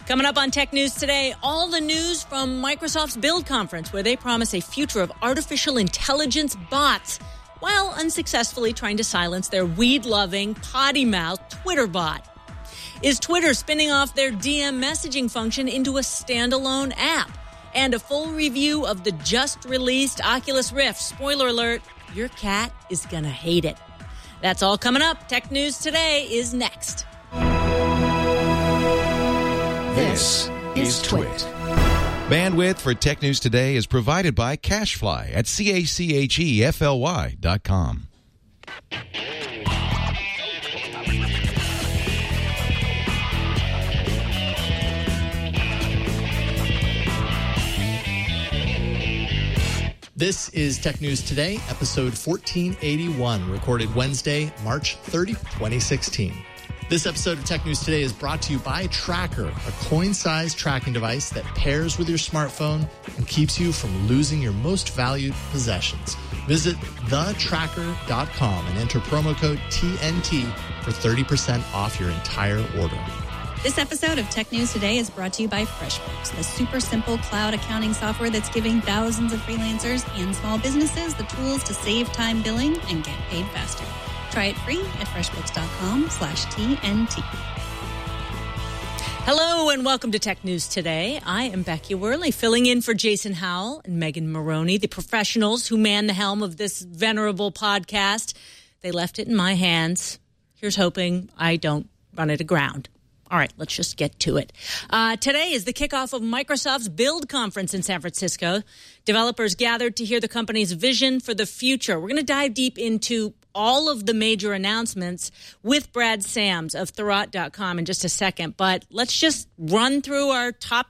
Coming up on Tech News today, all the news from Microsoft's Build conference, where they promise a future of artificial intelligence bots while unsuccessfully trying to silence their weed-loving, potty-mouthed Twitter bot. Is Twitter spinning off their DM messaging function into a standalone app? And a full review of the just-released Oculus Rift. Spoiler alert, your cat is going to hate it. That's all coming up. Tech News Today is next. This is Twit. Bandwidth for Tech News Today is provided by CacheFly at CACHEFLY.com. This is Tech News Today, episode 1481, recorded Wednesday, March 30, 2016. This episode of Tech News Today is brought to you by Tracker, a coin-sized tracking device that pairs with your smartphone and keeps you from losing your most valued possessions. Visit thetracker.com and enter promo code TNT for 30% off your entire order. This episode of Tech News Today is brought to you by FreshBooks, the super simple cloud accounting software that's giving thousands of freelancers and small businesses the tools to save time billing and get paid faster. Try it free at freshbooks.com/TNT. Hello and welcome to Tech News Today. I am Becky Worley, filling in for Jason Howell and Megan Maroney, the professionals who man the helm of this venerable podcast. They left it in my hands. Here's hoping I don't run it aground. All right, let's just get to it. Today is the kickoff of Microsoft's Build conference in San Francisco. Developers gathered to hear the company's vision for the future. We're going to dive deep into all of the major announcements with Brad Sams of Thurrott.com in just a second. But let's just run through our top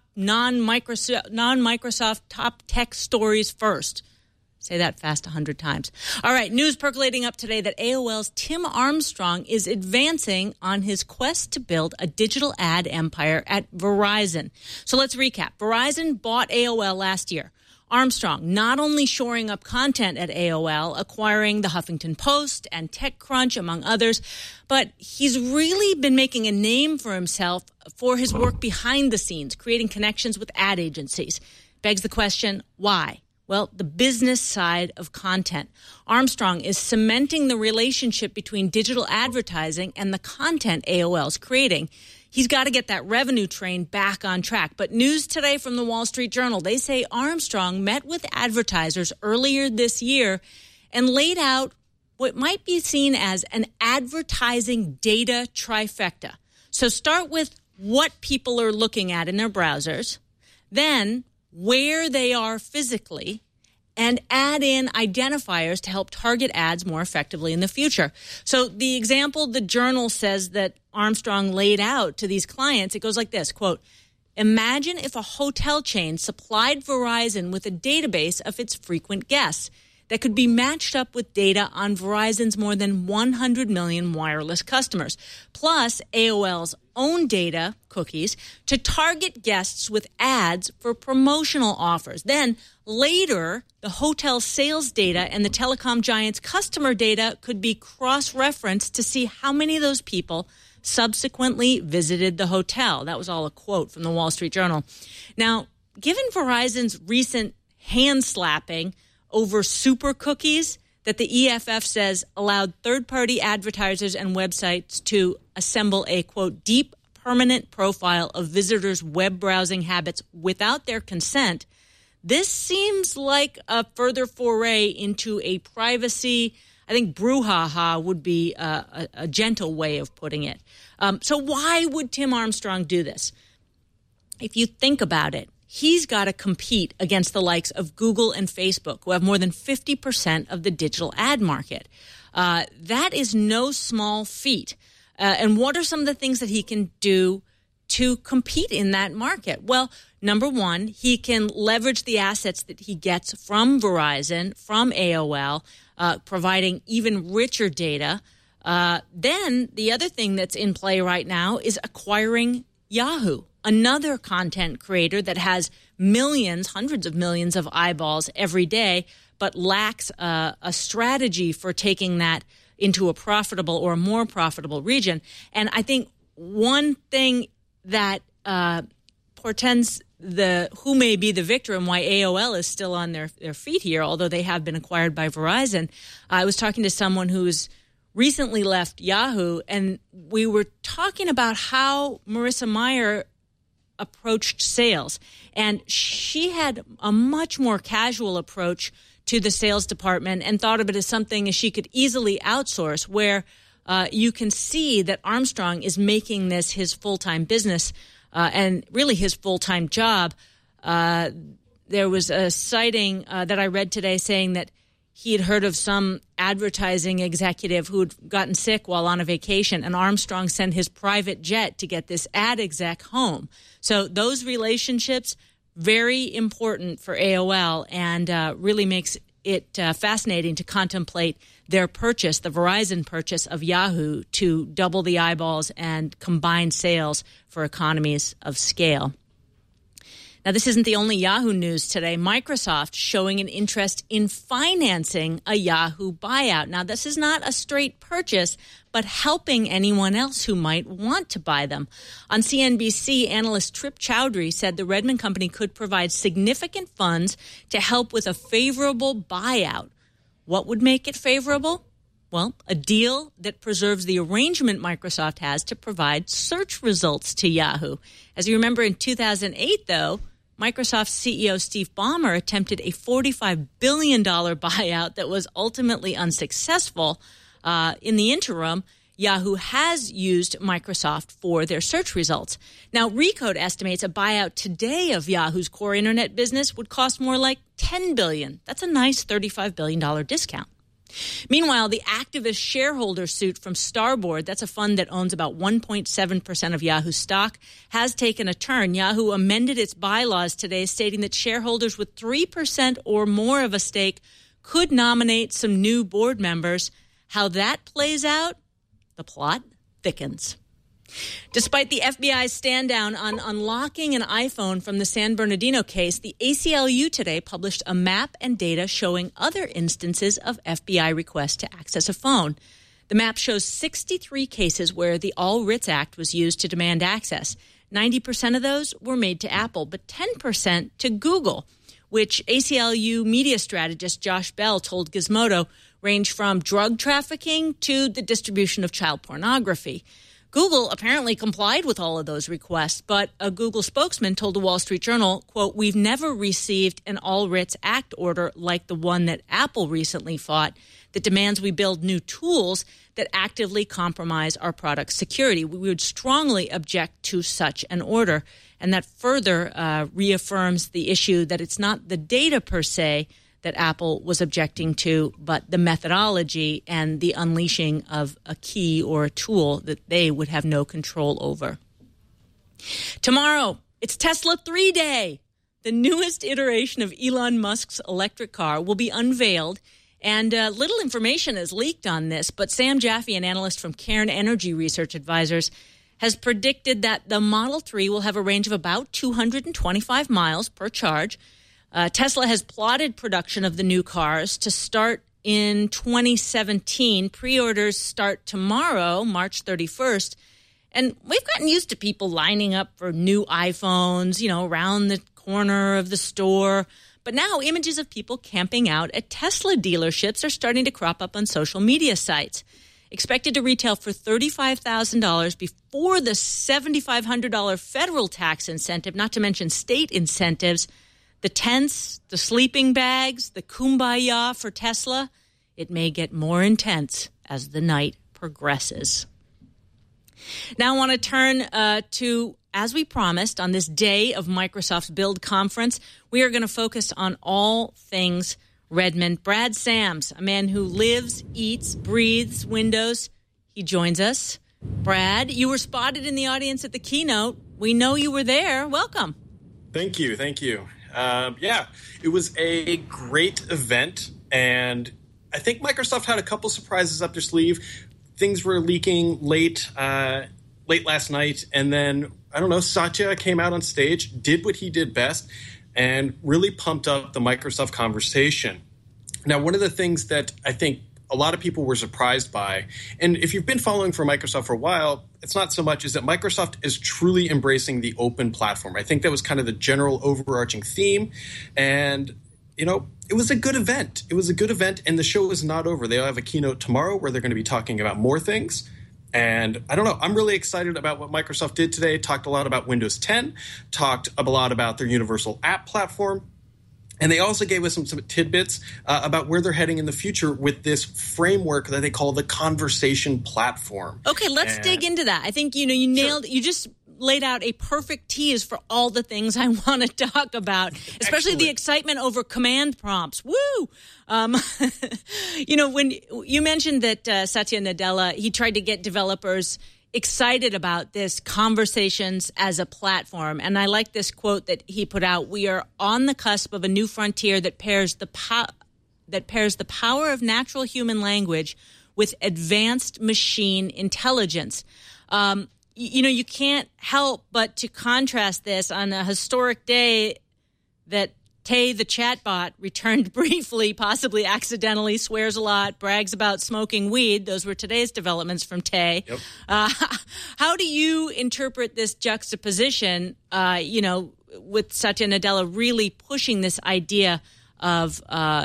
non-Microsoft top tech stories first. Say that fast 100 times. All right, news percolating up today that AOL's Tim Armstrong is advancing on his quest to build a digital ad empire at Verizon. So let's recap. Verizon bought AOL last year. Armstrong not only shoring up content at AOL, acquiring the Huffington Post and TechCrunch, among others, but he's really been making a name for himself for his work behind the scenes, creating connections with ad agencies. Begs the question, why? Well, the business side of content. Armstrong is cementing the relationship between digital advertising and the content AOL's creating. He's got to get that revenue train back on track. But news today from the Wall Street Journal, they say Armstrong met with advertisers earlier this year and laid out what might be seen as an advertising data trifecta. So start with what people are looking at in their browsers, then where they are physically, and add in identifiers to help target ads more effectively in the future. So the example the Journal says that Armstrong laid out to these clients, it goes like this, quote, imagine if a hotel chain supplied Verizon with a database of its frequent guests that could be matched up with data on Verizon's more than 100 million wireless customers, plus AOL's own data, cookies, to target guests with ads for promotional offers. Then later, the hotel sales data and the telecom giant's customer data could be cross-referenced to see how many of those people subsequently visited the hotel. That was all a quote from the Wall Street Journal. Now, given Verizon's recent hand-slapping over super cookies that the EFF says allowed third-party advertisers and websites to assemble a, quote, deep permanent profile of visitors' web browsing habits without their consent, this seems like a further foray into a privacy, I think brouhaha would be a gentle way of putting it. So why would Tim Armstrong do this? If you think about it, he's got to compete against the likes of Google and Facebook, who have more than 50% of the digital ad market. That is no small feat. And what are some of the things that he can do to compete in that market? Well, number one, he can leverage the assets that he gets from Verizon, from AOL, providing even richer data. Then the other thing that's in play right now is acquiring Yahoo, another content creator that has millions, hundreds of millions of eyeballs every day, but lacks a strategy for taking that into a profitable or a more profitable region. And I think one thing that portends who may be the victor and why AOL is still on their feet here, although they have been acquired by Verizon. I was talking to someone who's recently left Yahoo, and we were talking about how Marissa Mayer approached sales. And she had a much more casual approach to the sales department and thought of it as something she could easily outsource, where you can see that Armstrong is making this his full-time business and really his full-time job. There was a citing that I read today saying that he had heard of some advertising executive who had gotten sick while on a vacation, and Armstrong sent his private jet to get this ad exec home. So those relationships, very important for AOL, and really makes it fascinating to contemplate their purchase, the Verizon purchase of Yahoo, to double the eyeballs and combine sales for economies of scale. Now, this isn't the only Yahoo news today. Microsoft showing an interest in financing a Yahoo buyout. Now, this is not a straight purchase, but helping anyone else who might want to buy them. On CNBC, analyst Trip Chowdhury said the Redmond company could provide significant funds to help with a favorable buyout. What would make it favorable? Well, a deal that preserves the arrangement Microsoft has to provide search results to Yahoo. As you remember, in 2008, though, Microsoft CEO Steve Ballmer attempted a $45 billion buyout that was ultimately unsuccessful. In the interim, Yahoo has used Microsoft for their search results. Now, Recode estimates a buyout today of Yahoo's core internet business would cost more like $10 billion. That's a nice $35 billion discount. Meanwhile, the activist shareholder suit from Starboard, that's a fund that owns about 1.7% of Yahoo stock, has taken a turn. Yahoo amended its bylaws today, stating that shareholders with 3% or more of a stake could nominate some new board members. How that plays out, the plot thickens. Despite the FBI's stand down on unlocking an iPhone from the San Bernardino case, the ACLU today published a map and data showing other instances of FBI requests to access a phone. The map shows 63 cases where the All Writs Act was used to demand access. 90% of those were made to Apple, but 10% to Google, which ACLU media strategist Josh Bell told Gizmodo range from drug trafficking to the distribution of child pornography. Google apparently complied with all of those requests, but a Google spokesman told the Wall Street Journal, quote, "We've never received an All Writs Act order like the one that Apple recently fought that demands we build new tools that actively compromise our product security. We would strongly object to such an order." And that further reaffirms the issue that it's not the data per se that Apple was objecting to, but the methodology and the unleashing of a key or a tool that they would have no control over. Tomorrow, it's Tesla 3 Day. The newest iteration of Elon Musk's electric car will be unveiled, and little information is leaked on this, but Sam Jaffe, an analyst from Cairn Energy Research Advisors, has predicted that the Model 3 will have a range of about 225 miles per charge. Tesla has plotted production of the new cars to start in 2017. Pre-orders start tomorrow, March 31st. And we've gotten used to people lining up for new iPhones, around the corner of the store. But now images of people camping out at Tesla dealerships are starting to crop up on social media sites. Expected to retail for $35,000 before the $7,500 federal tax incentive, not to mention state incentives. The tents, the sleeping bags, the kumbaya for Tesla, it may get more intense as the night progresses. Now I want to turn to, as we promised, on this day of Microsoft's Build Conference, we are going to focus on all things Redmond. Brad Sams, a man who lives, eats, breathes Windows, he joins us. Brad, you were spotted in the audience at the keynote. We know you were there. Welcome. Thank you. It was a great event, and I think Microsoft had a couple surprises up their sleeve. Things were leaking late last night, and then, Satya came out on stage, did what he did best, and really pumped up the Microsoft conversation. Now, one of the things that I think a lot of people were surprised by. And if you've been following for Microsoft for a while, it's not so much is that Microsoft is truly embracing the open platform. I think that was kind of the general overarching theme. And, it was a good event. It was a good event, and the show is not over. They'll have a keynote tomorrow where they're going to be talking about more things. And I don't know, I'm really excited about what Microsoft did today. Talked a lot about Windows 10, talked a lot about their universal app platform. And they also gave us some tidbits about where they're heading in the future with this framework that they call the conversation platform. Okay, let's dig into that. I think, you nailed, you just laid out a perfect tease for all the things I want to talk about, especially the excitement over command prompts. Woo! When you mentioned that Satya Nadella, he tried to get developers excited about this conversations as a platform. And I like this quote that he put out. We are on the cusp of a new frontier that pairs the power of natural human language with advanced machine intelligence. You can't help but to contrast this on a historic day that Tay, the chatbot, returned briefly, possibly accidentally, swears a lot, brags about smoking weed. Those were today's developments from Tay. Yep. How do you interpret this juxtaposition, with Satya Nadella really pushing this idea of,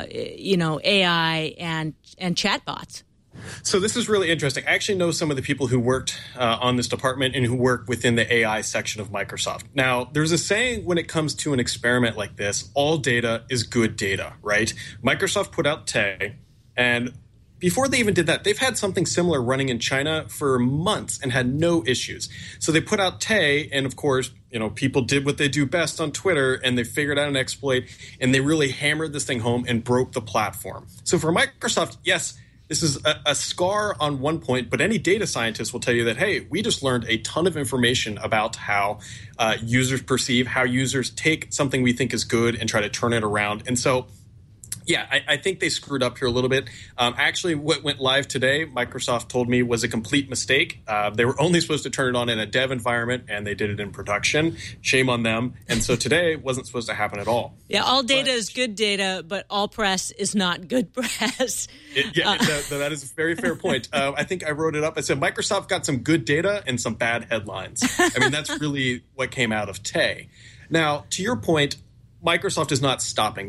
AI and chatbots? So this is really interesting. I actually know some of the people who worked on this department and who work within the AI section of Microsoft. Now, there's a saying when it comes to an experiment like this, all data is good data, right? Microsoft put out Tay, and before they even did that, they've had something similar running in China for months and had no issues. So they put out Tay, and of course, people did what they do best on Twitter, and they figured out an exploit, and they really hammered this thing home and broke the platform. So for Microsoft, yes, this is a scar on one point, but any data scientist will tell you that, hey, we just learned a ton of information about how users perceive, how users take something we think is good and try to turn it around. And so, yeah, I think they screwed up here a little bit. Actually, what went live today, Microsoft told me, was a complete mistake. They were only supposed to turn it on in a dev environment, and they did it in production. Shame on them. And so today wasn't supposed to happen at all. Yeah, all data is good data, but all press is not good press. That is a very fair point. I think I wrote it up. I said Microsoft got some good data and some bad headlines. I mean, that's really what came out of Tay. Now, to your point, Microsoft is not stopping.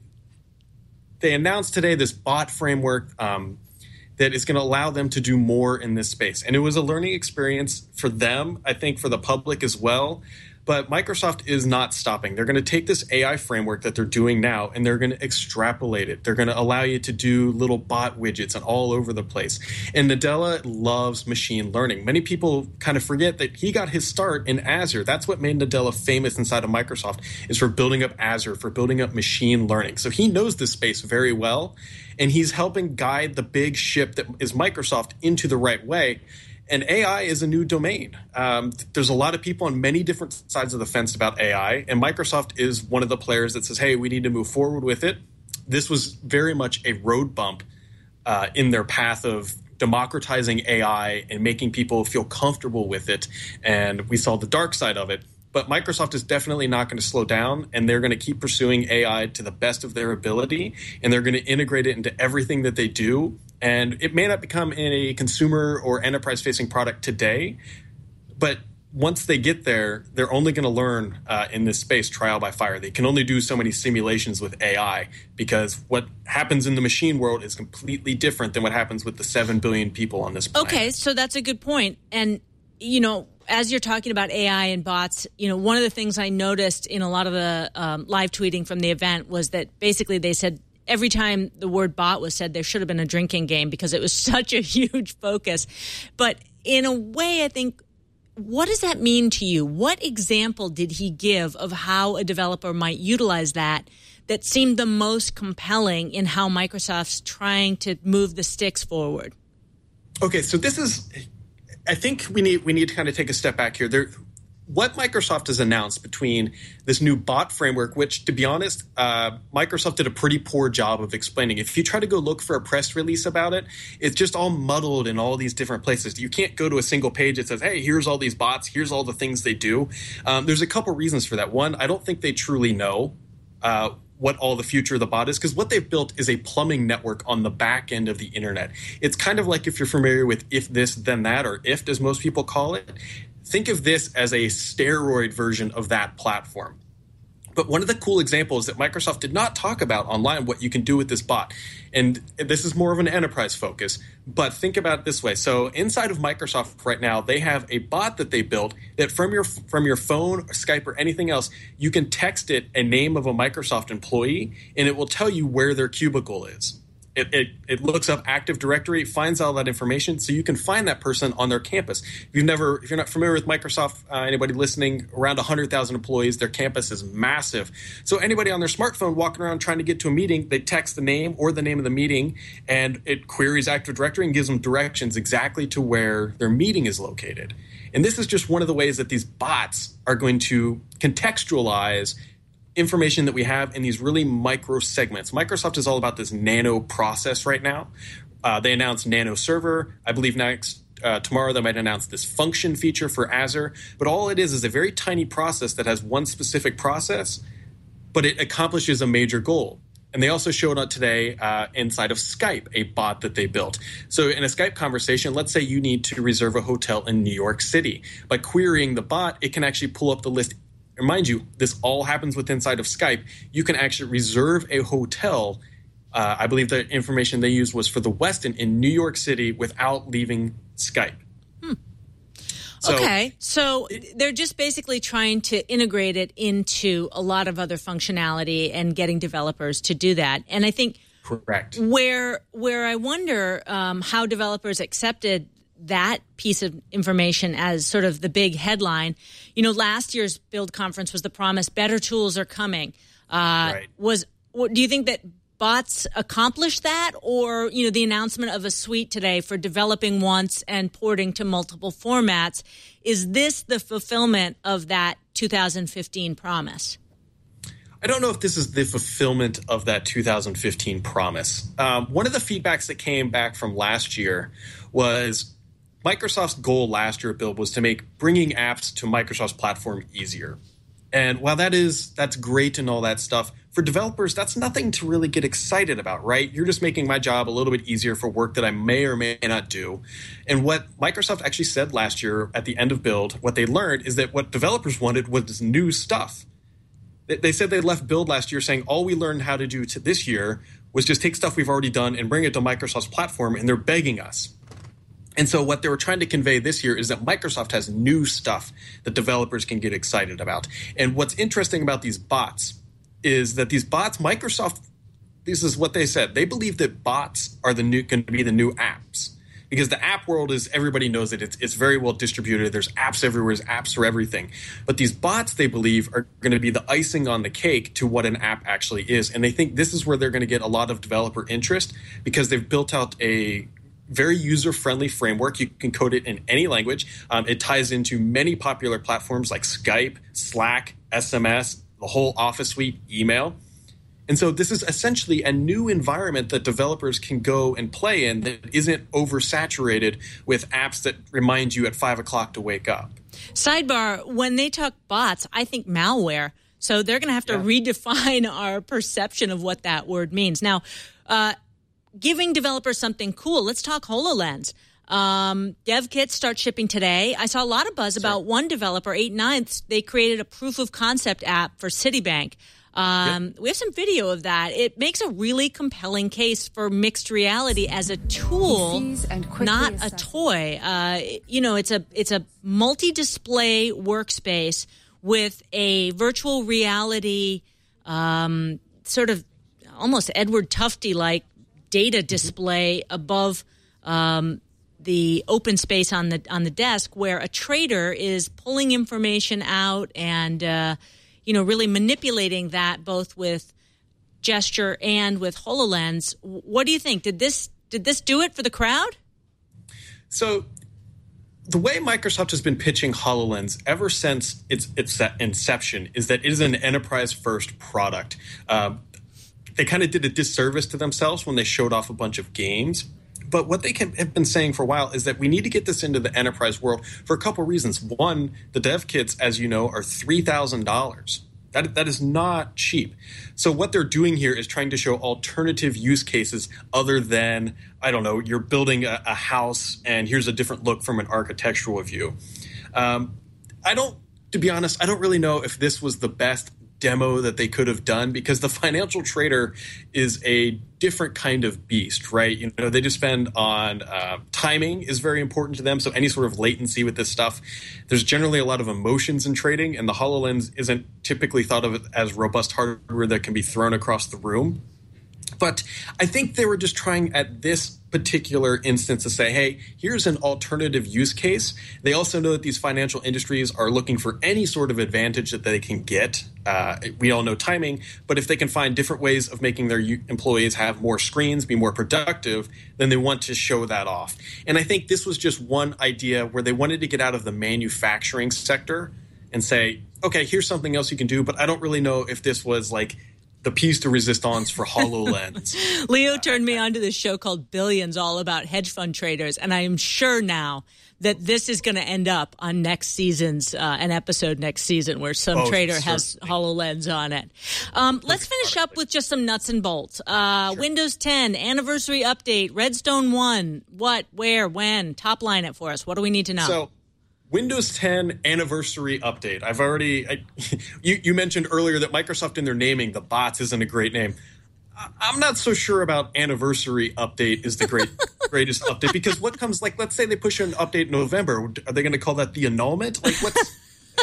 They announced today this bot framework that is going to allow them to do more in this space. And it was a learning experience for them, I think for the public as well. But Microsoft is not stopping. They're going to take this AI framework that they're doing now, and they're going to extrapolate it. They're going to allow you to do little bot widgets and all over the place. And Nadella loves machine learning. Many people kind of forget that he got his start in Azure. That's what made Nadella famous inside of Microsoft, is for building up Azure, for building up machine learning. So he knows this space very well, and he's helping guide the big ship that is Microsoft into the right way. And AI is a new domain. There's a lot of people on many different sides of the fence about AI, and Microsoft is one of the players that says, hey, we need to move forward with it. This was very much a road bump in their path of democratizing AI and making people feel comfortable with it. And we saw the dark side of it. But Microsoft is definitely not going to slow down, and they're going to keep pursuing AI to the best of their ability, and they're going to integrate it into everything that they do. And it may not become a consumer or enterprise-facing product today, but once they get there, they're only going to learn in this space trial by fire. They can only do so many simulations with AI, because what happens in the machine world is completely different than what happens with the 7 billion people on this planet. Okay, so that's a good point. And, as you're talking about AI and bots, one of the things I noticed in a lot of the live tweeting from the event was that basically they said every time the word bot was said, there should have been a drinking game, because it was such a huge focus. But in a way, I think, what does that mean to you? What example did he give of how a developer might utilize that seemed the most compelling in how Microsoft's trying to move the sticks forward? Okay, so this is, I think we need to kind of take a step back here. What Microsoft has announced between this new bot framework, which, to be honest, Microsoft did a pretty poor job of explaining. If you try to go look for a press release about it, it's just all muddled in all these different places. You can't go to a single page that says, hey, here's all these bots, here's all the things they do. There's a couple reasons for that. One, I don't think they truly know what all the future of the bot is, because what they've built is a plumbing network on the back end of the internet. It's kind of like if you're familiar with If This Then That, or IFT as most people call it. Think of this as a steroid version of that platform. But one of the cool examples that Microsoft did not talk about online, what you can do with this bot, and this is more of an enterprise focus, but think about it this way. So inside of Microsoft right now, they have a bot that they built that from your phone or Skype or anything else, you can text it a name of a Microsoft employee, and it will tell you where their cubicle is. It looks up Active Directory, finds all that information, so you can find that person on their campus. If you're not familiar with Microsoft, anybody listening, around 100,000 employees, their campus is massive. So anybody on their smartphone walking around trying to get to a meeting, they text the name or the name of the meeting, and it queries Active Directory and gives them directions exactly to where their meeting is located. And this is just one of the ways that these bots are going to contextualize information that we have in these really micro segments. Microsoft is all about this nano process right now. They announced Nano Server. I believe tomorrow they might announce this function feature for Azure. But all it is a very tiny process that has one specific process, but it accomplishes a major goal. And they also showed up today inside of Skype, a bot that they built. So in a Skype conversation, let's say you need to reserve a hotel in New York City. By querying the bot, it can actually pull up the list. And mind you, this all happens with inside of Skype. You can actually reserve a hotel. I believe the information they used was for the Westin in New York City without leaving Skype. So they're just basically trying to integrate it into a lot of other functionality and getting developers to do that. And I think correct where I wonder how developers accepted that piece of information as sort of the big headline. You know, last year's Build conference was the promise, better tools are coming. Right. Do you think that bots accomplished that, or, you know, the announcement of a suite today for developing once and porting to multiple formats, is this the fulfillment of that 2015 promise? I don't know if this is the fulfillment of that 2015 promise. One of the feedbacks that came back from last year was Microsoft's goal last year at Build was to make bringing apps to Microsoft's platform easier. And while that's great and all that stuff, for developers, that's nothing to really get excited about, right? You're just making my job a little bit easier for work that I may or may not do. And what Microsoft actually said last year at the end of Build, what they learned is that what developers wanted was new stuff. They said they left Build last year saying all we learned how to do this year was just take stuff we've already done and bring it to Microsoft's platform, and they're begging us. And so what they were trying to convey this year is that Microsoft has new stuff that developers can get excited about. And what's interesting about these bots is that these bots, Microsoft, this is what they said. They believe that bots are going to be the new apps. Because the app world is, everybody knows it. It's very well distributed. There's apps everywhere. There's apps for everything. But these bots, they believe, are going to be the icing on the cake to what an app actually is. And they think this is where they're going to get a lot of developer interest because they've built out a very user-friendly framework. You can code it in any language. It ties into many popular platforms like Skype, Slack, SMS, the whole Office suite, email. And so this is essentially a new environment that developers can go and play in that isn't oversaturated with apps that remind you at 5 o'clock to wake up. Sidebar, when they talk bots, I think malware. So they're going to have to redefine our perception of what that word means. Now, giving developers something cool, let's talk HoloLens. Dev kits start shipping today. I saw a lot of buzz about one developer, 8/9. They created a proof of concept app for Citibank. We have some video of that. It makes a really compelling case for mixed reality as a tool, not a toy. It's a multi-display workspace with a virtual reality, sort of almost Edward Tufte-like data display above the open space on the desk, where a trader is pulling information out and really manipulating that both with gesture and with HoloLens. What do you think? Did this do it for the crowd? So the way Microsoft has been pitching HoloLens ever since its inception is that it is an enterprise-first product. They kind of did a disservice to themselves when they showed off a bunch of games. But what they have been saying for a while is that we need to get this into the enterprise world for a couple reasons. One, the dev kits, as you know, are $3,000. That is not cheap. So what they're doing here is trying to show alternative use cases other than, I don't know, you're building a house and here's a different look from an architectural view. To be honest, I don't really know if this was the best demo that they could have done, because the financial trader is a different kind of beast, right? You know, they just spend on timing is very important to them. So any sort of latency with this stuff, there's generally a lot of emotions in trading, and the HoloLens isn't typically thought of as robust hardware that can be thrown across the room. But I think they were just trying at this particular instance to say, hey, here's an alternative use case. They also know that these financial industries are looking for any sort of advantage that they can get. We all know timing, but if they can find different ways of making their employees have more screens, be more productive, then they want to show that off. And I think this was just one idea where they wanted to get out of the manufacturing sector and say, okay, here's something else you can do, but I don't really know if this was like the piece de resistance for HoloLens. Leo turned me on to this show called Billions, all about hedge fund traders, and I am sure now that this is going to end up on next season's an episode next season where some trader has HoloLens on it. Let's finish up with just some nuts and bolts. Sure. Windows 10 anniversary update, Redstone 1. What, where, when? Top line it for us. What do we need to know? So, Windows 10 anniversary update. You mentioned earlier that Microsoft in their naming, the bots, isn't a great name. I'm not so sure about anniversary update is the greatest update, because what comes, like, let's say they push an update in November. Are they going to call that the annulment? Like, what's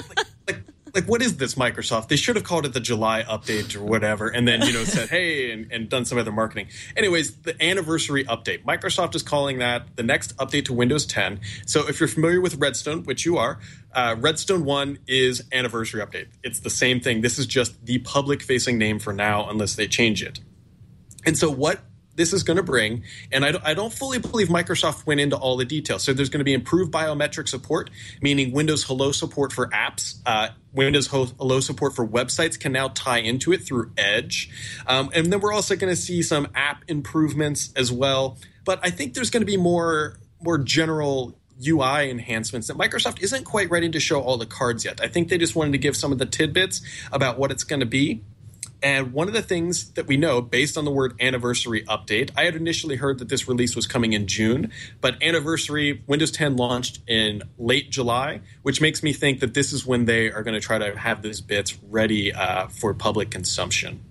like what is this, Microsoft? They should have called it the July update or whatever, and then, said, hey, and done some other marketing. Anyways, the anniversary update. Microsoft is calling that the next update to Windows 10. So if you're familiar with Redstone, which you are, Redstone 1 is anniversary update. It's the same thing. This is just the public-facing name for now, unless they change it. And so what this is going to bring, and I don't fully believe Microsoft went into all the details. So there's going to be improved biometric support, meaning Windows Hello support for apps. Windows Hello support for websites can now tie into it through Edge. And then we're also going to see some app improvements as well. But I think there's going to be more general UI enhancements that Microsoft isn't quite ready to show all the cards yet. I think they just wanted to give some of the tidbits about what it's going to be. And one of the things that we know, based on the word anniversary update, I had initially heard that this release was coming in June, but anniversary, Windows 10 launched in late July, which makes me think that this is when they are going to try to have these bits ready for public consumption.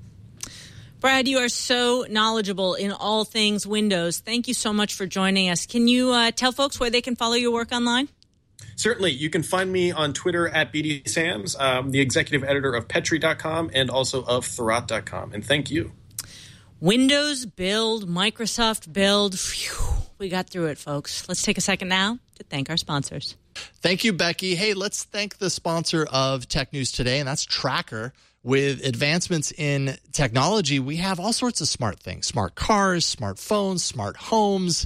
Brad, you are so knowledgeable in all things Windows. Thank you so much for joining us. Can you tell folks where they can follow your work online? Certainly. You can find me on Twitter at BDSams, the executive editor of Petri.com and also of Thurrott.com. And thank you. Windows build, Microsoft build. Phew, we got through it, folks. Let's take a second now to thank our sponsors. Thank you, Becky. Hey, let's thank the sponsor of Tech News Today, and that's Tracker. With advancements in technology, we have all sorts of smart things. Smart cars, smartphones, smart homes.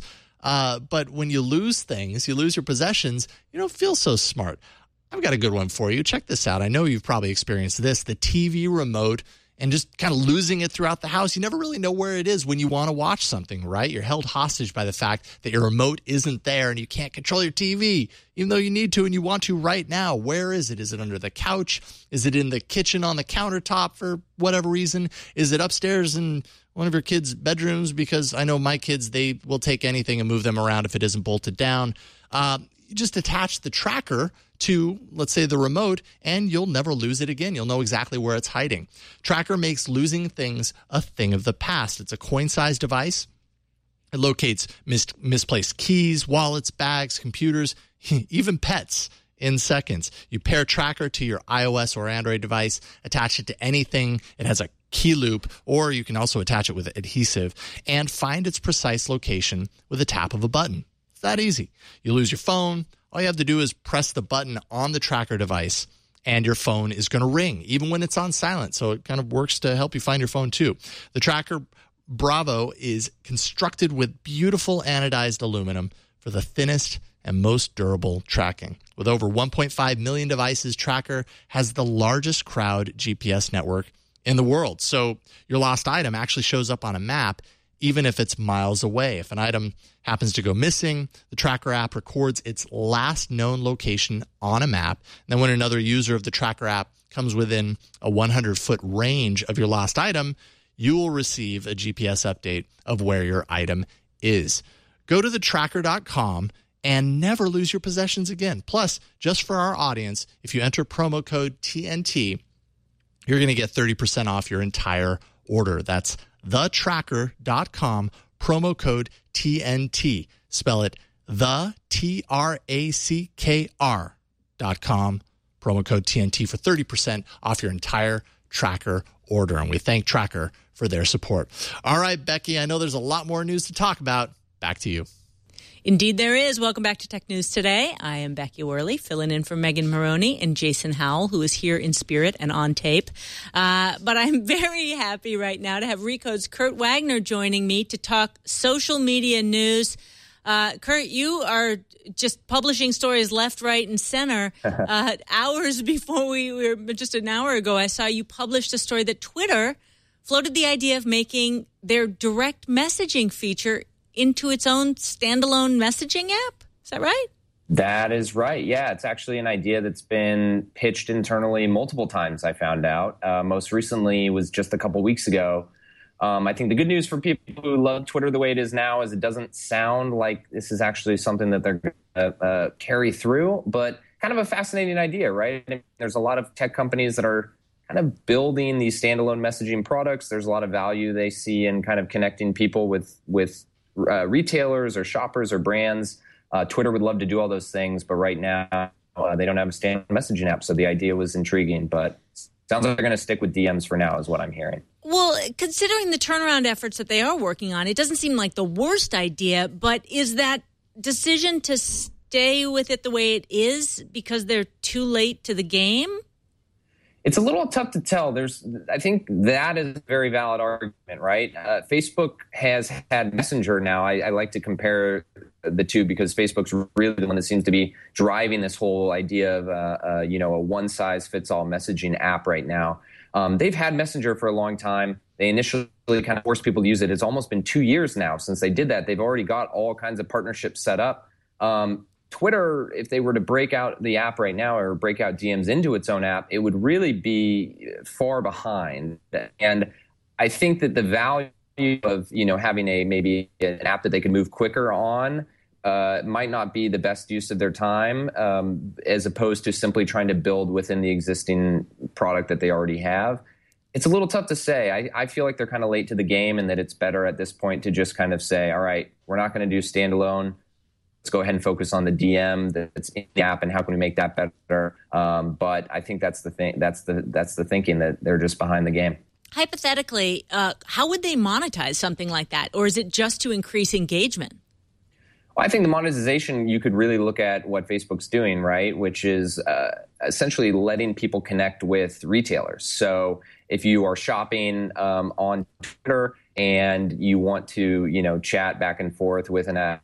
But when you lose things, you lose your possessions, you don't feel so smart. I've got a good one for you. Check this out. I know you've probably experienced this, the TV remote, and just kind of losing it throughout the house. You never really know where it is when you want to watch something, right? You're held hostage by the fact that your remote isn't there and you can't control your TV, even though you need to and you want to right now. Where is it? Is it under the couch? Is it in the kitchen on the countertop for whatever reason? Is it upstairs in one of your kids' bedrooms? Because I know my kids, they will take anything and move them around if it isn't bolted down. You just attach the tracker to, let's say, the remote, and you'll never lose it again. You'll know exactly where it's hiding. Tracker makes losing things a thing of the past. It's a coin-sized device. It locates misplaced keys, wallets, bags, computers, even pets in seconds. You pair Tracker to your iOS or Android device, attach it to anything. It has a key loop, or you can also attach it with adhesive, and find its precise location with a tap of a button. It's that easy. You lose your phone, all you have to do is press the button on the Tracker device, and your phone is going to ring, even when it's on silent. So it kind of works to help you find your phone, too. The Tracker Bravo is constructed with beautiful anodized aluminum for the thinnest and most durable tracking. With over 1.5 million devices, Tracker has the largest crowd GPS network in the world. So your lost item actually shows up on a map, even if it's miles away. If an item happens to go missing, the Tracker app records its last known location on a map. And then when another user of the Tracker app comes within a 100-foot range of your lost item, you will receive a GPS update of where your item is. Go to thetracker.com and never lose your possessions again. Plus, just for our audience, if you enter promo code TNT, you're going to get 30% off your entire order. That's thetracker.com, promo code TNT. Spell it TRACKR.com, promo code TNT for 30% off your entire Tracker order. And we thank Tracker for their support. All right, Becky, I know there's a lot more news to talk about. Back to you. Indeed, there is. Welcome back to Tech News Today. I am Becky Worley, filling in for Megan Maroney and Jason Howell, who is here in spirit and on tape. But I'm very happy right now to have Recode's Kurt Wagner joining me to talk social media news. Kurt, you are just publishing stories left, right, and center. Hours before we were, just an hour ago, I saw you published a story that Twitter floated the idea of making their direct messaging feature into its own standalone messaging app. Is that right? That is right. Yeah, it's actually an idea that's been pitched internally multiple times, I found out. Most recently was just a couple weeks ago. I think the good news for people who love Twitter the way it is now is it doesn't sound like this is actually something that they're going to carry through, but kind of a fascinating idea, right? I mean, there's a lot of tech companies that are kind of building these standalone messaging products. There's a lot of value they see in kind of connecting people with retailers or shoppers or brands. Twitter would love to do all those things, but right now they don't have a standalone messaging app. So the idea was intriguing, but sounds like they're going to stick with DMs for now is what I'm hearing. Well, considering the turnaround efforts that they are working on, it doesn't seem like the worst idea, but is that decision to stay with it the way it is because they're too late to the game? It's a little tough to tell. I think that is a very valid argument, right? Facebook has had Messenger now. I like to compare the two because Facebook's really the one that seems to be driving this whole idea of a one-size-fits-all messaging app right now. They've had Messenger for a long time. They initially kind of forced people to use it. It's almost been 2 years now since they did that. They've already got all kinds of partnerships set up. Twitter, if they were to break out the app right now or break out DMs into its own app, it would really be far behind. And I think that the value of having maybe an app that they can move quicker on might not be the best use of their time, as opposed to simply trying to build within the existing product that they already have. It's a little tough to say. I feel like they're kind of late to the game and that it's better at this point to just kind of say, all right, we're not going to do standalone. Let's go ahead and focus on the DM that's in the app and how can we make that better. But I think that's the thing. That's the thinking that they're just behind the game. Hypothetically, how would they monetize something like that? Or is it just to increase engagement? Well, I think the monetization, you could really look at what Facebook's doing, right? Which is essentially letting people connect with retailers. So if you are shopping on Twitter and you want to, chat back and forth with a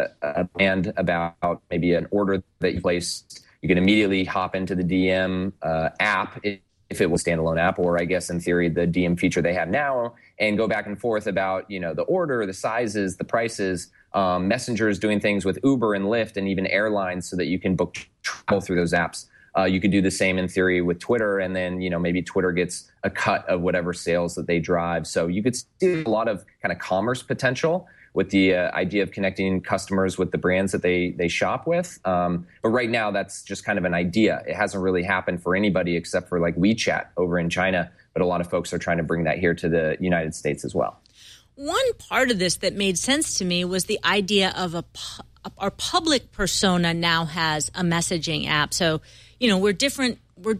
brand about maybe an order that you placed, you can immediately hop into the DM app if it was a standalone app, or I guess in theory the DM feature they have now, and go back and forth about the order, the sizes, the prices. Messenger is doing things with Uber and Lyft and even airlines so that you can book travel through those apps. You could do the same in theory with Twitter, and then maybe Twitter gets a cut of whatever sales that they drive. So you could see a lot of kind of commerce potential with the idea of connecting customers with the brands that they shop with. But right now, that's just kind of an idea. It hasn't really happened for anybody except for like WeChat over in China. But a lot of folks are trying to bring that here to the United States as well. One part of this that made sense to me was the idea of our public persona now has a messaging app. So, we're different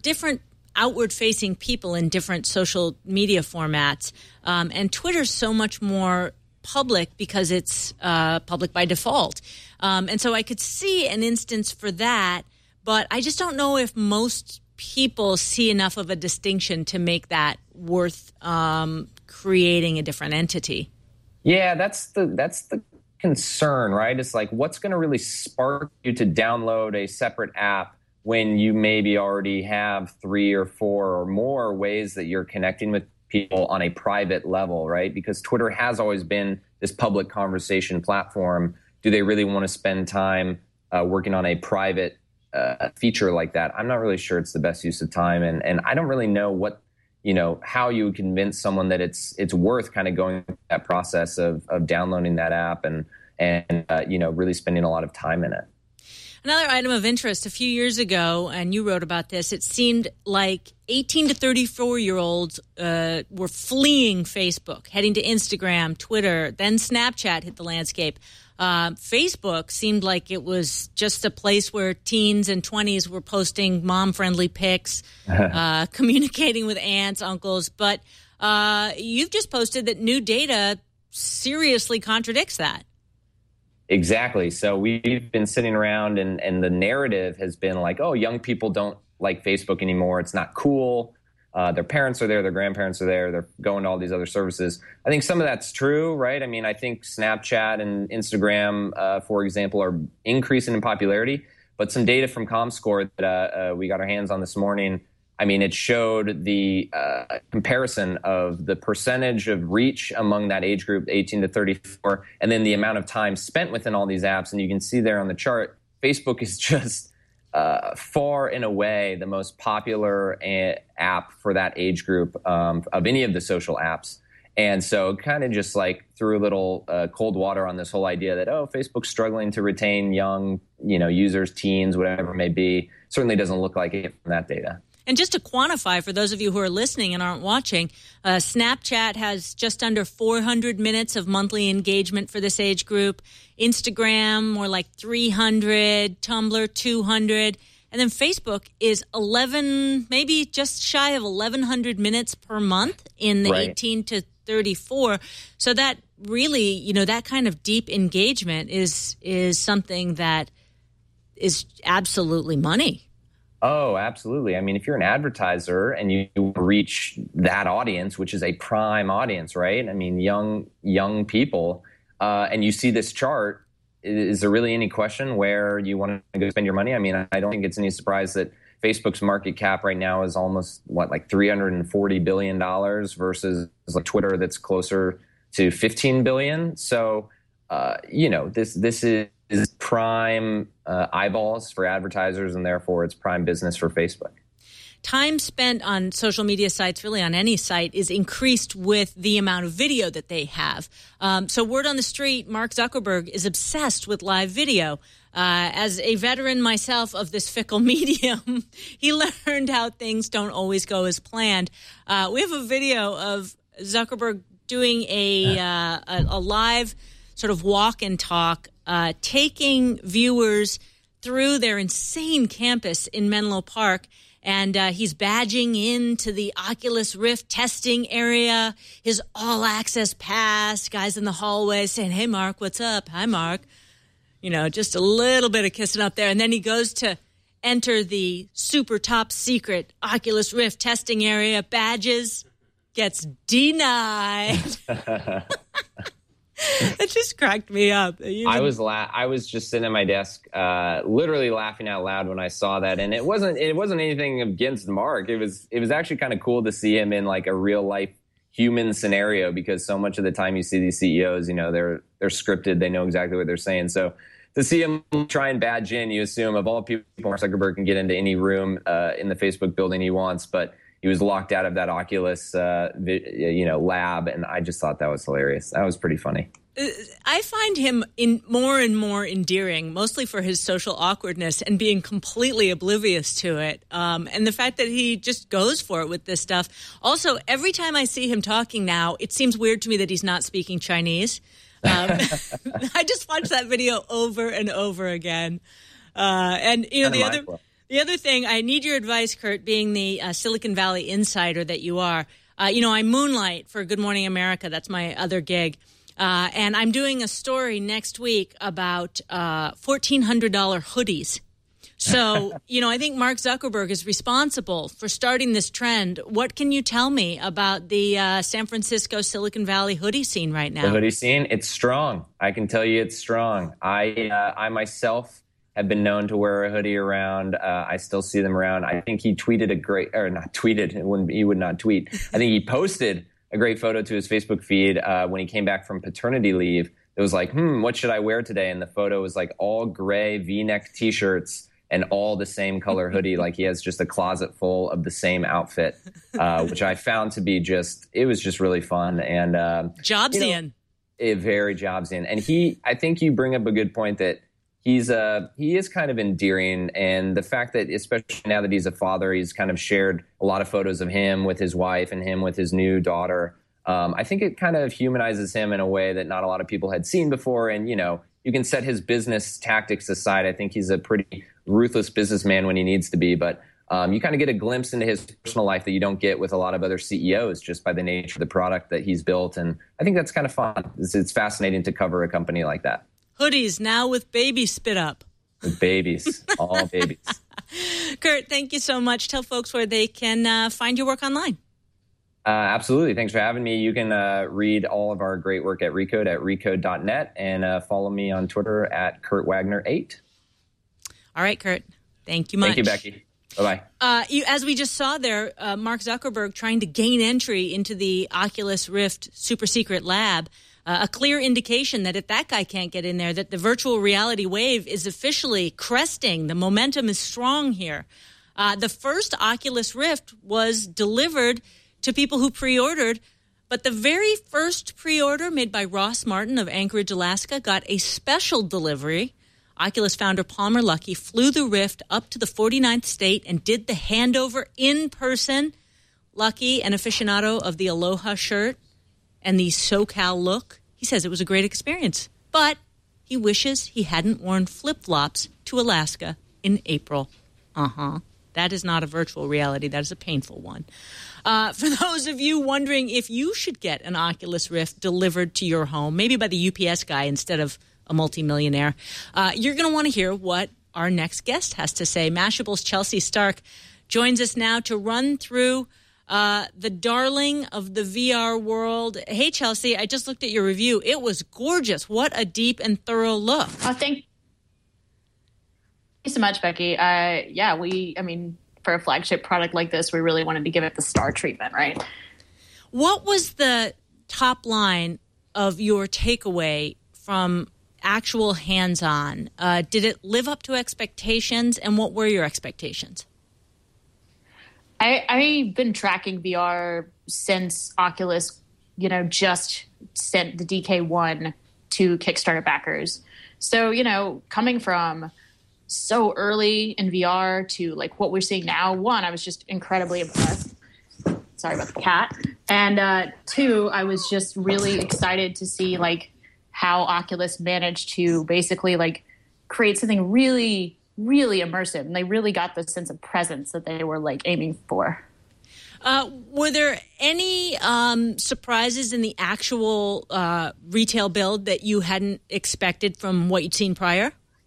outward-facing people in different social media formats. And Twitter's so much more public because it's public by default. And so I could see an instance for that, but I just don't know if most people see enough of a distinction to make that worth creating a different entity. Yeah, that's the concern, right? It's like, what's going to really spark you to download a separate app when you maybe already have 3 or 4 or more ways that you're connecting with people on a private level, right? Because Twitter has always been this public conversation platform. Do they really want to spend time working on a private feature like that, I'm not really sure it's the best use of time. And I don't really know what, how you would convince someone that it's worth kind of going through that process of downloading that app and really spending a lot of time in it. Another item of interest, a few years ago, and you wrote about this, it seemed like 18 to 34-year-olds were fleeing Facebook, heading to Instagram, Twitter, then Snapchat hit the landscape. Facebook seemed like it was just a place where teens and 20s were posting mom-friendly pics, communicating with aunts, uncles. But you've just posted that new data seriously contradicts that. Exactly. So we've been sitting around and the narrative has been like, oh, young people don't like Facebook anymore. It's not cool. Their parents are there. Their grandparents are there. They're going to all these other services. I think some of that's true, right? I mean, I think Snapchat and Instagram, for example, are increasing in popularity. But some data from ComScore that we got our hands on this morning, I mean, it showed the comparison of the percentage of reach among that age group, 18 to 34, and then the amount of time spent within all these apps. And you can see there on the chart, Facebook is just far and away the most popular app for that age group of any of the social apps. And so kind of just like threw a little cold water on this whole idea that, oh, Facebook's struggling to retain young, users, teens, whatever it may be. Certainly doesn't look like it from that data. And just to quantify, for those of you who are listening and aren't watching, Snapchat has just under 400 minutes of monthly engagement for this age group. Instagram, more like 300. Tumblr, 200. And then Facebook is 11, maybe just shy of 1,100 minutes per month in the right. 18 to 34. So that really, that kind of deep engagement is something that is absolutely money. Oh, absolutely. I mean, if you're an advertiser and you reach that audience, which is a prime audience, right? I mean, young people, and you see this chart, is there really any question where you want to go spend your money? I mean, I don't think it's any surprise that Facebook's market cap right now is almost, like $340 billion versus like Twitter that's closer to $15 billion. So, this is prime eyeballs for advertisers, and therefore it's prime business for Facebook. Time spent on social media sites, really on any site, is increased with the amount of video that they have. So word on the street, Mark Zuckerberg is obsessed with live video. As a veteran myself of this fickle medium, he learned how things don't always go as planned. We have a video of Zuckerberg doing a live sort of walk and talk, taking viewers through their insane campus in Menlo Park. And he's badging into the Oculus Rift testing area, his all-access pass, guys in the hallway saying, hey, Mark, what's up? Hi, Mark. Just a little bit of kissing up there. And then he goes to enter the super top secret Oculus Rift testing area, badges, gets denied. That just cracked me up. I was just sitting at my desk, literally laughing out loud when I saw that, and it wasn't anything against Mark. It was actually kind of cool to see him in like a real life human scenario, because so much of the time you see these CEOs, they're scripted, they know exactly what they're saying. So to see him try and badge in, you assume of all people, Mark Zuckerberg can get into any room in the Facebook building he wants, but he was locked out of that Oculus, lab, and I just thought that was hilarious. That was pretty funny. I find him more and more endearing, mostly for his social awkwardness and being completely oblivious to it, and the fact that he just goes for it with this stuff. Also, every time I see him talking now, it seems weird to me that he's not speaking Chinese. I just watched that video over and over again, and The other thing, I need your advice, Kurt, being the Silicon Valley insider that you are. I moonlight for Good Morning America. That's my other gig. And I'm doing a story next week about $1,400 hoodies. So, I think Mark Zuckerberg is responsible for starting this trend. What can you tell me about the San Francisco Silicon Valley hoodie scene right now? The hoodie scene, it's strong. I can tell you it's strong. I myself have been known to wear a hoodie around. I still see them around. I think he tweeted he would not tweet. I think he posted a great photo to his Facebook feed when he came back from paternity leave. It was like, what should I wear today? And the photo was like all gray V-neck T-shirts and all the same color hoodie. Like he has just a closet full of the same outfit, which I found to be it was just really fun. And Jobsian. Very Jobsian. And I think you bring up a good point that he is kind of endearing. And the fact that, especially now that he's a father, he's kind of shared a lot of photos of him with his wife and him with his new daughter. I think it kind of humanizes him in a way that not a lot of people had seen before. And, you can set his business tactics aside. I think he's a pretty ruthless businessman when he needs to be. But you kind of get a glimpse into his personal life that you don't get with a lot of other CEOs just by the nature of the product that he's built. And I think that's kind of fun. It's fascinating to cover a company like that. Hoodies now with baby spit up. With babies, all babies. Kurt, thank you so much. Tell folks where they can find your work online. Absolutely. Thanks for having me. You can read all of our great work at Recode at recode.net and follow me on Twitter at KurtWagner8. All right, Kurt. Thank you much. Thank you, Becky. Bye-bye. As we just saw there, Mark Zuckerberg trying to gain entry into the Oculus Rift super secret lab, a clear indication that if that guy can't get in there, that the virtual reality wave is officially cresting. The momentum is strong here. The first Oculus Rift was delivered to people who pre-ordered, but the very first pre-order made by Ross Martin of Anchorage, Alaska, got a special delivery. Oculus founder Palmer Luckey flew the Rift up to the 49th state and did the handover in person. Luckey, an aficionado of the Aloha shirt and the SoCal look, he says it was a great experience, but he wishes he hadn't worn flip-flops to Alaska in April. That is not a virtual reality. That is a painful one. For those of you wondering if you should get an Oculus Rift delivered to your home, maybe by the UPS guy instead of a multimillionaire, you're going to want to hear what our next guest has to say. Mashable's Chelsea Stark joins us now to run through the darling of the VR world. Hey, Chelsea, I just looked at your review. It was gorgeous. What a deep and thorough look. Thank you so much, Becky. For a flagship product like this, we really wanted to give it the star treatment, right? What was the top line of your takeaway from actual hands-on? Did it live up to expectations, and what were your expectations? I've been tracking VR since Oculus, just sent the DK1 to Kickstarter backers. So, coming from so early in VR to like what we're seeing now, one, I was just incredibly impressed. Sorry about the cat. And two, I was just really excited to see like how Oculus managed to basically like create something really, really immersive. And they really got the sense of presence that they were like aiming for. Were there any surprises in the actual retail build that you hadn't expected from what you'd seen prior?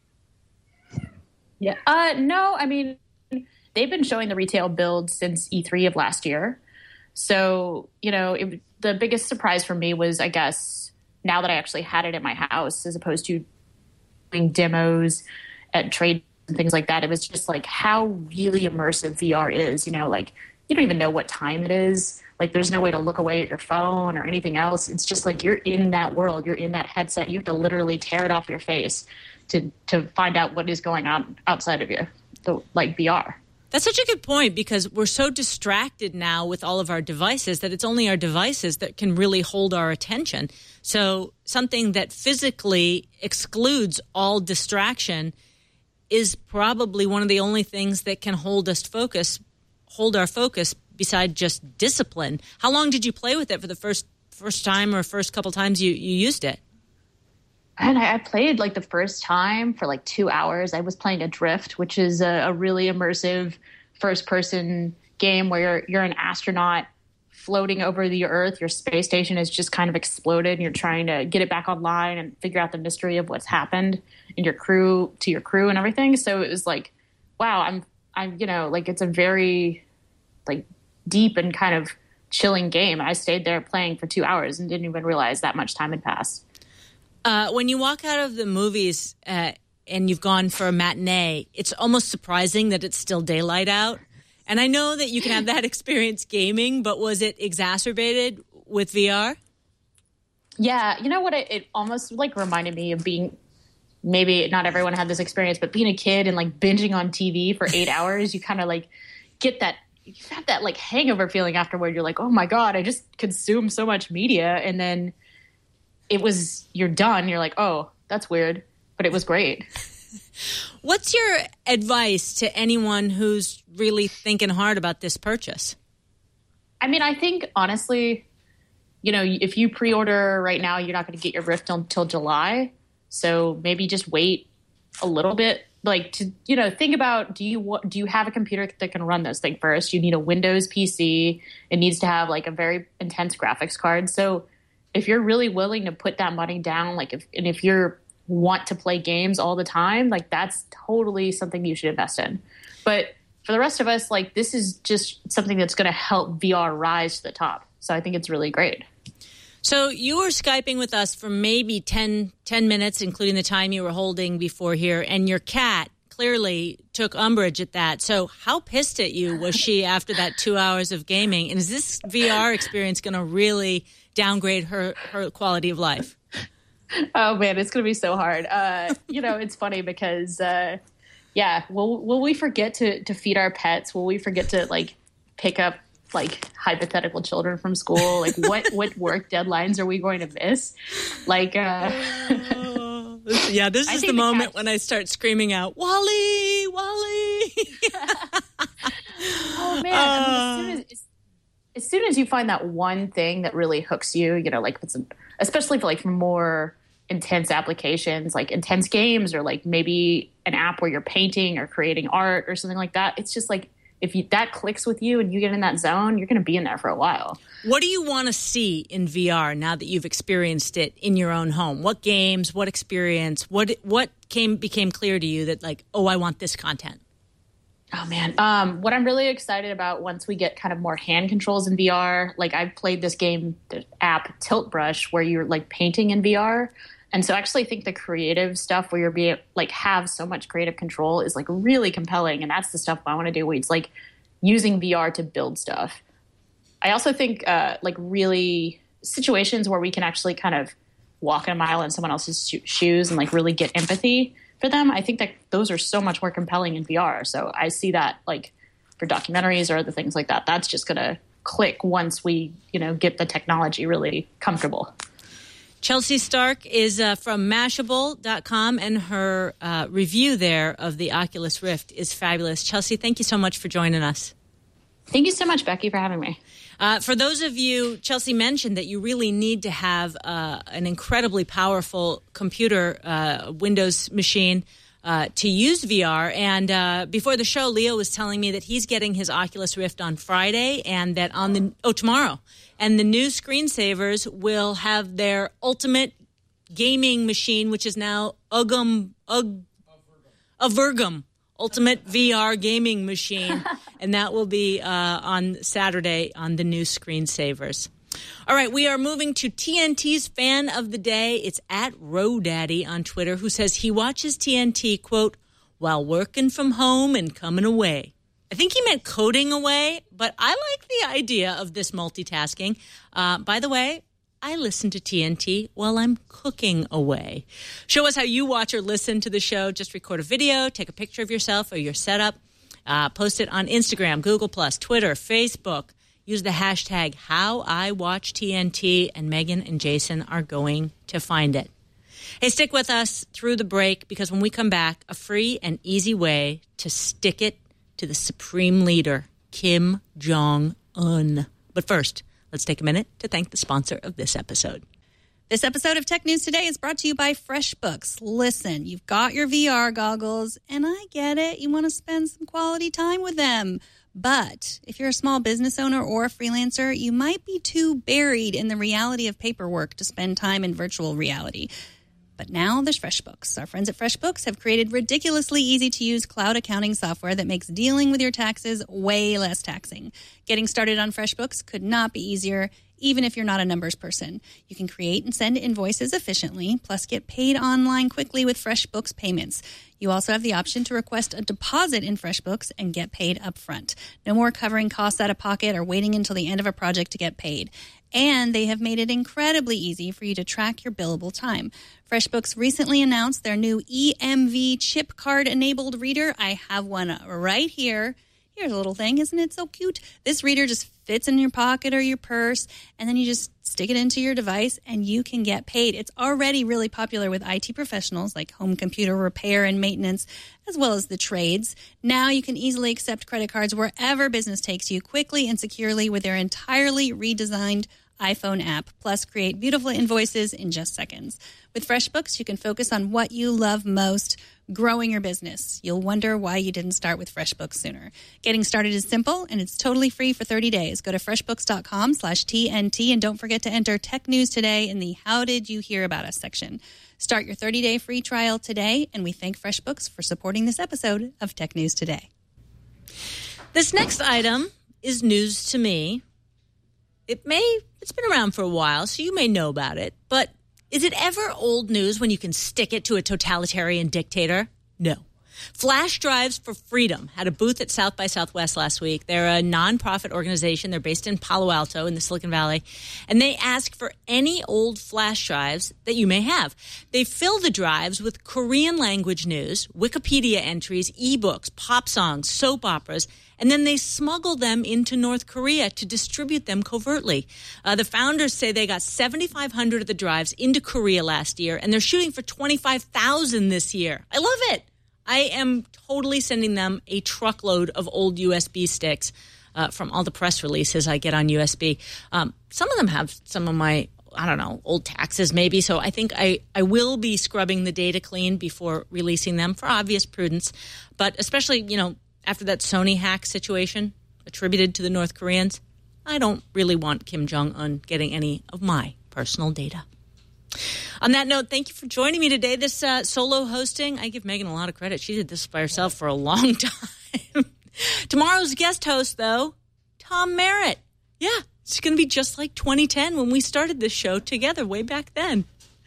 Yeah. No, I mean, they've been showing the retail build since E3 of last year. So, the biggest surprise for me was, I guess, now that I actually had it in my house, as opposed to doing demos at trade and things like that, it was just like how really immersive VR is. Like you don't even know what time it is. Like there's no way to look away at your phone or anything else. It's just like you're in that world. You're in that headset. You have to literally tear it off your face to find out what is going on outside of you, like VR. That's such a good point, because we're so distracted now with all of our devices that it's only our devices that can really hold our attention. So something that physically excludes all distraction is probably one of the only things that can hold our focus beside just discipline. How long did you play with it for the first time or first couple times you used it? And I played like the first time for like 2 hours. I was playing Adrift, which is a really immersive first-person game where you're an astronaut floating over the Earth. Your space station has just kind of exploded, and you're trying to get it back online and figure out the mystery of what's happened and your crew and everything. So it was like, wow, I'm like it's a very like deep and kind of chilling game. I stayed there playing for 2 hours and didn't even realize that much time had passed. When you walk out of the movies and you've gone for a matinee, it's almost surprising that it's still daylight out. And I know that you can have that experience gaming, but was it exacerbated with VR? Yeah. You know what? It almost like reminded me of being maybe not everyone had this experience, but being a kid and like binging on TV for 8 hours, you kind of like get that, you have that like hangover feeling afterward. You're like, oh my God, I just consumed so much media. And then you're done. You're like, oh, that's weird, but it was great. What's your advice to anyone who's really thinking hard about this purchase? I mean, I think honestly, if you pre-order right now, you're not going to get your Rift until July. So maybe just wait a little bit. Like to, think about, do you have a computer that can run this thing first? You need a Windows PC. It needs to have like a very intense graphics card. So if you're really willing to put that money down, if you're want to play games all the time, like that's totally something you should invest in. But for the rest of us, like this is just something that's going to help VR rise to the top. So I think it's really great. So you were Skyping with us for maybe 10 minutes, including the time you were holding before here, and your cat clearly took umbrage at that. So how pissed at you was she after that 2 hours of gaming? And is this VR experience going to really downgrade her quality of life? Oh, man, it's going to be so hard. It's funny because, will we forget to feed our pets? Will we forget to, like, pick up like hypothetical children from school? Like what work deadlines are we going to miss? Like, this is the moment when I start screaming out, Wally, Wally. Oh man. I mean, as soon as you find that one thing that really hooks you, like especially for like more intense applications, like intense games, or like maybe an app where you're painting or creating art or something like that. It's just like, if that clicks with you and you get in that zone, you're going to be in there for a while. What do you want to see in VR now that you've experienced it in your own home? What games, what experience, what became clear to you that like, oh, I want this content? Oh, man. What I'm really excited about once we get kind of more hand controls in VR, like I've played this game, the app Tilt Brush, where you're like painting in VR. And so I actually think the creative stuff where you're being like have so much creative control is like really compelling. And that's the stuff I want to do, where it's like using VR to build stuff. I also think like really situations where we can actually kind of walk a mile in someone else's shoes and like really get empathy for them. I think that those are so much more compelling in VR. So I see that like for documentaries or other things like that. That's just going to click once we, get the technology really comfortable. Chelsea Stark is from Mashable.com, and her review there of the Oculus Rift is fabulous. Chelsea, thank you so much for joining us. Thank you so much, Becky, for having me. For those of you, Chelsea mentioned that you really need to have an incredibly powerful computer, Windows machine, to use VR. And before the show, Leo was telling me that he's getting his Oculus Rift on Friday, and that tomorrow. And the new screensavers will have their ultimate gaming machine, which is now Avergum Ultimate VR gaming machine. And that will be on Saturday on the new screensavers. All right, we are moving to TNT's fan of the day. It's at Rodaddy on Twitter, who says he watches TNT, quote, while working from home and coming away. I think he meant coding away, but I like the idea of this multitasking. By the way, I listen to TNT while I'm cooking away. Show us how you watch or listen to the show. Just record a video, take a picture of yourself or your setup, post it on Instagram, Google+, Twitter, Facebook. Use the hashtag HowIWatchTNT, and Megan and Jason are going to find it. Hey, stick with us through the break, because when we come back, a free and easy way to stick it to the supreme leader, Kim Jong-un. But first, let's take a minute to thank the sponsor of this episode. This episode of Tech News Today is brought to you by FreshBooks. Listen, you've got your VR goggles, and I get it. You want to spend some quality time with them. But if you're a small business owner or a freelancer, you might be too buried in the reality of paperwork to spend time in virtual reality. But now there's FreshBooks. Our friends at FreshBooks have created ridiculously easy-to-use cloud accounting software that makes dealing with your taxes way less taxing. Getting started on FreshBooks could not be easier. even if you're not a numbers person. You can create and send invoices efficiently, plus get paid online quickly with FreshBooks payments. You also have the option to request a deposit in FreshBooks and get paid up front. No more covering costs out of pocket or waiting until the end of a project to get paid. And they have made it incredibly easy for you to track your billable time. FreshBooks recently announced their new EMV chip card-enabled reader. I have one right here. Here's a little thing. Isn't it so cute? This reader just fits in your pocket or your purse, and then you just stick it into your device, and you can get paid. It's already really popular with IT professionals like home computer repair and maintenance, as well as the trades. Now you can easily accept credit cards wherever business takes you, quickly and securely with their entirely redesigned iPhone app, plus create beautiful invoices in just seconds. With FreshBooks, you can focus on what you love most, growing your business. You'll wonder why you didn't start with FreshBooks sooner. Getting started is simple, and it's totally free for 30 days. Go to freshbooks.com/TNT, and don't forget to enter Tech News Today in the How Did You Hear About Us section. Start your 30-day free trial today, and we thank FreshBooks for supporting this episode of Tech News Today. This next item is news to me. It's been around for a while, so you may know about it, but is it ever old news when you can stick it to a totalitarian dictator? No. Flash Drives for Freedom had a booth at South by Southwest last week. They're a nonprofit organization. They're based in Palo Alto in the Silicon Valley, and they ask for any old flash drives that you may have. They fill the drives with Korean language news, Wikipedia entries, ebooks, pop songs, soap operas, and then they smuggle them into North Korea to distribute them covertly. The founders say they got 7,500 of the drives into Korea last year, and they're shooting for 25,000 this year. I love it. I am totally sending them a truckload of old USB sticks from all the press releases I get on USB. Some of them have some of my, old taxes maybe. So I think I will be scrubbing the data clean before releasing them for obvious prudence. But especially, after that Sony hack situation attributed to the North Koreans, I don't really want Kim Jong-un getting any of my personal data. On that note, thank you for joining me today. This solo hosting, I give Megan a lot of credit. She did this by herself for a long time. Tomorrow's guest host, though, Tom Merritt. Yeah, it's going to be just like 2010 when we started this show together way back then.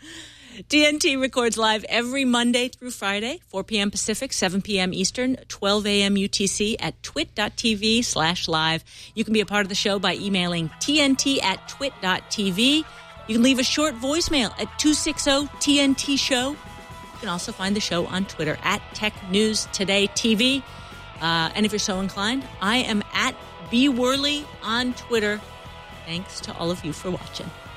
TNT records live every Monday through Friday, 4 p.m. Pacific, 7 p.m. Eastern, 12 a.m. UTC at twit.tv/live. You can be a part of the show by emailing tnt@twit.tv. You can leave a short voicemail at 260-TNT-SHOW. You can also find the show on Twitter at Tech News Today TV. And if you're so inclined, I am at B Worley on Twitter. Thanks to all of you for watching.